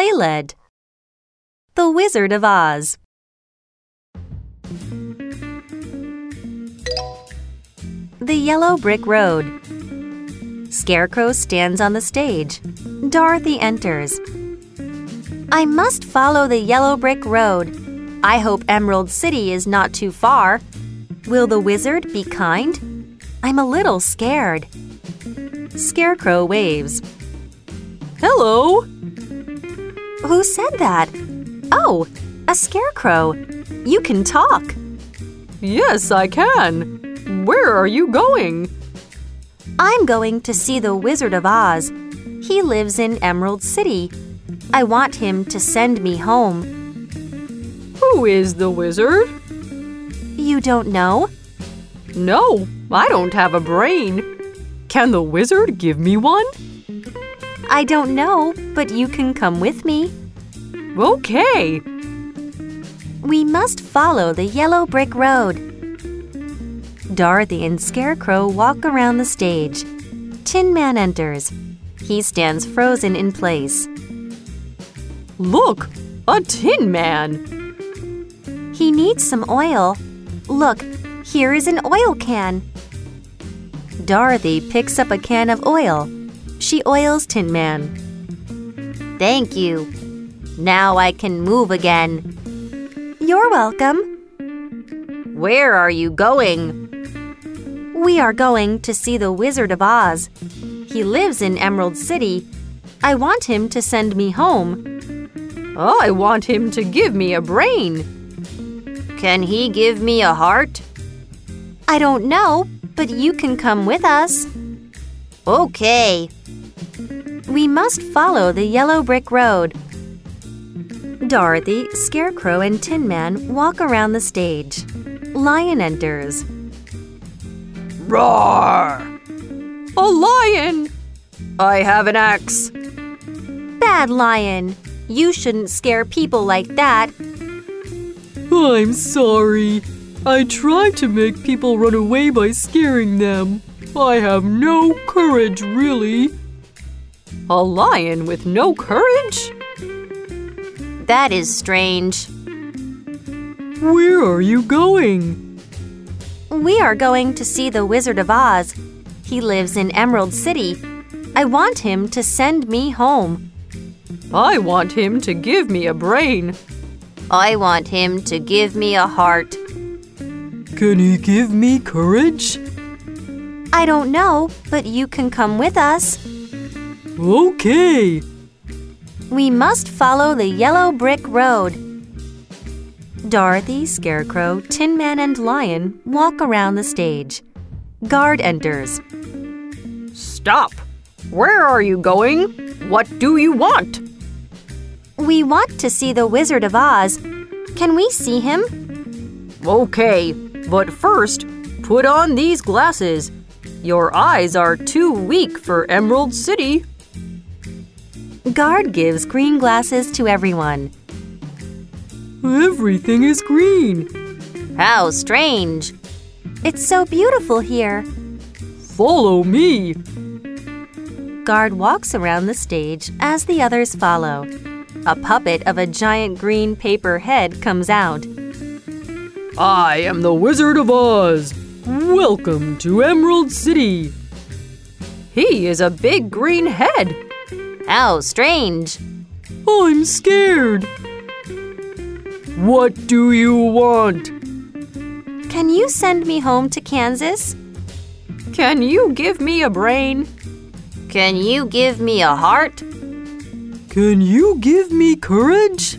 Play-Lead. The Wizard of Oz. The Yellow Brick Road. Scarecrow stands on the stage. Dorothy enters. I must follow the yellow brick road. I hope Emerald City is not too far. Will the wizard be kind? I'm a little scared. Scarecrow waves. Hello. Who said that? Oh, a scarecrow. You can talk. Yes, I can. Where are you going? I'm going to see the Wizard of Oz. He lives in Emerald City. I want him to send me home. Who is the wizard? You don't know? No, I don't have a brain. Can the wizard give me one? I don't know, but you can come with me. Okay. We must follow the yellow brick road. Dorothy and Scarecrow walk around the stage. Tin Man enters. He stands frozen in place. Look, a Tin Man. He needs some oil. Look, here is an oil can. Dorothy picks up a can of oil. She oils Tin Man. Thank you. Now I can move again. You're welcome. Where are you going? We are going to see the Wizard of Oz. He lives in Emerald City. I want him to send me home. I want him to give me a brain. Can he give me a heart? I don't know, but you can come with us. Okay. We must follow the yellow brick road. Dorothy, Scarecrow, and Tin Man walk around the stage. Lion enters. Roar! A lion! I have an axe. Bad lion. You shouldn't scare people like that. I'm sorry. I tried to make people run away by scaring them. I have no courage, really. A lion with no courage? That is strange. Where are you going? We are going to see the Wizard of Oz. He lives in Emerald City. I want him to send me home. I want him to give me a brain. I want him to give me a heart. Can he give me courage? I don't know, but you can come with us. Okay. We must follow the yellow brick road. Dorothy, Scarecrow, Tin Man, and Lion walk around the stage. Guard enters. Stop! Where are you going? What do you want? We want to see the Wizard of Oz. Can we see him? Okay, but first, put on these glasses. Your eyes are too weak for Emerald City. Guard gives green glasses to everyone. Everything is green. How strange. It's so beautiful here. Follow me. Guard walks around the stage as the others follow. A puppet of a giant green paper head comes out. I am the Wizard of Oz. Welcome to Emerald City. He is a big green head. How strange. I'm scared. What do you want? Can you send me home to Kansas? Can you give me a brain? Can you give me a heart? Can you give me courage?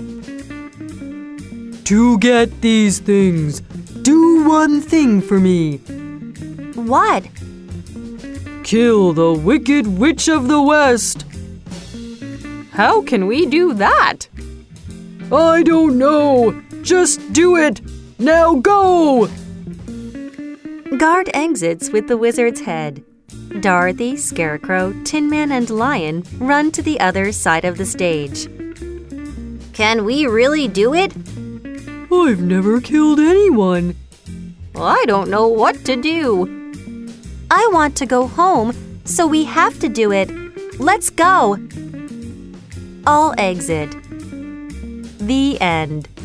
To get these things, do one thing for me. What? Kill the Wicked Witch of the West. How can we do that? I don't know. Just do it. Now go! Guard exits with the wizard's head. Dorothy, Scarecrow, Tin Man, and Lion run to the other side of the stage. Can we really do it? I've never killed anyone. I don't know what to do. I want to go home, so we have to do it. Let's go. All exit. The end.